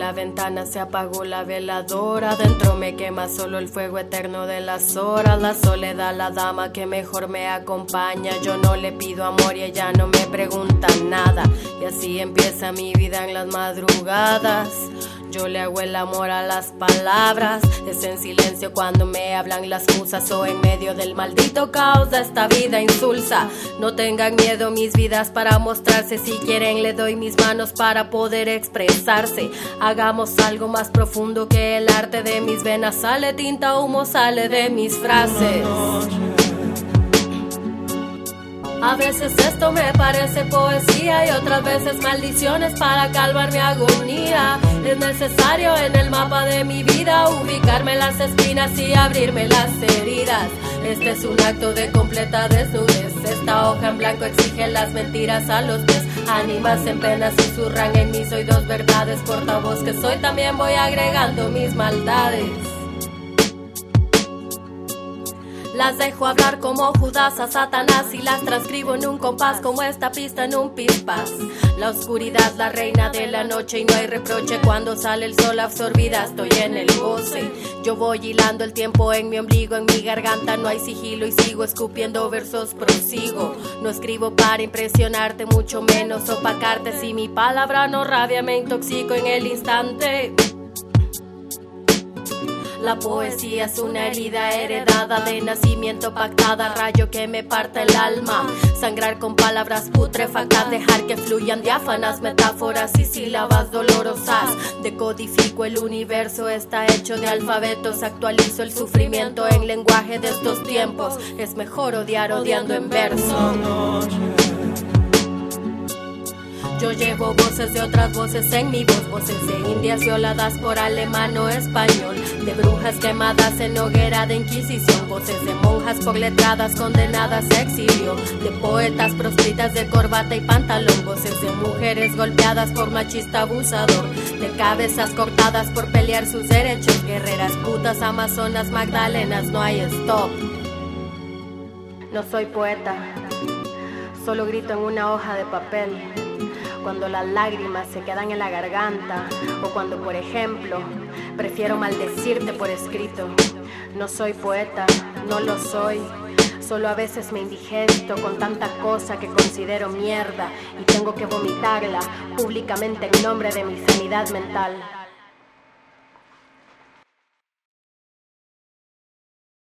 la ventana se apagó la veladora. Dentro me quema solo el fuego eterno de las horas. La soledad, la dama que mejor me acompaña. Yo no le pido amor y ella no me pregunta nada. Y así empieza mi vida en las madrugadas. Yo le hago el amor a las palabras. Es en silencio cuando me hablan las musas, o en medio del maldito caos de esta vida insulsa. No tengan miedo mis vidas para mostrarse. Si quieren le doy mis manos para poder expresarse. Hagamos algo más profundo que el arte. De mis venas sale tinta, humo sale de mis frases. A veces esto me parece poesía y otras veces maldiciones para calmar mi agonía. Es necesario en el mapa de mi vida ubicarme las espinas y abrirme las heridas. Este es un acto de completa desnudez. Esta hoja en blanco exige las mentiras a los pies. Ánimas en pena susurran en mí, soy dos verdades. Portavoz que soy, también voy agregando mis maldades. Las dejo hablar como Judas a Satanás y las transcribo en un compás como esta pista en un pispás. La oscuridad, la reina de la noche, y no hay reproche cuando sale el sol. Absorbida estoy en el goce. Yo voy hilando el tiempo en mi ombligo, en mi garganta no hay sigilo y sigo escupiendo versos, prosigo. No escribo para impresionarte, mucho menos opacarte. Si mi palabra no rabia me intoxico en el instante. La poesía es una herida heredada de nacimiento pactada, rayo que me parte el alma. Sangrar con palabras putrefactas, dejar que fluyan diáfanas metáforas y sílabas dolorosas. Decodifico el universo, está hecho de alfabetos. Actualizo el sufrimiento en lenguaje de estos tiempos. Es mejor odiar odiando en verso. Yo llevo voces de otras voces en mi voz. Voces de indias violadas por alemán o español. De brujas quemadas en hoguera de inquisición. Voces de monjas por letradas condenadas a exilio. De poetas proscritas de corbata y pantalón. Voces de mujeres golpeadas por machista abusador. De cabezas cortadas por pelear sus derechos. Guerreras, putas, amazonas, magdalenas, no hay stop. No soy poeta, solo grito en una hoja de papel. Cuando las lágrimas se quedan en la garganta, o cuando, por ejemplo, prefiero maldecirte por escrito. No soy poeta, no lo soy. Solo a veces me indigesto con tanta cosa que considero mierda y tengo que vomitarla públicamente en nombre de mi sanidad mental.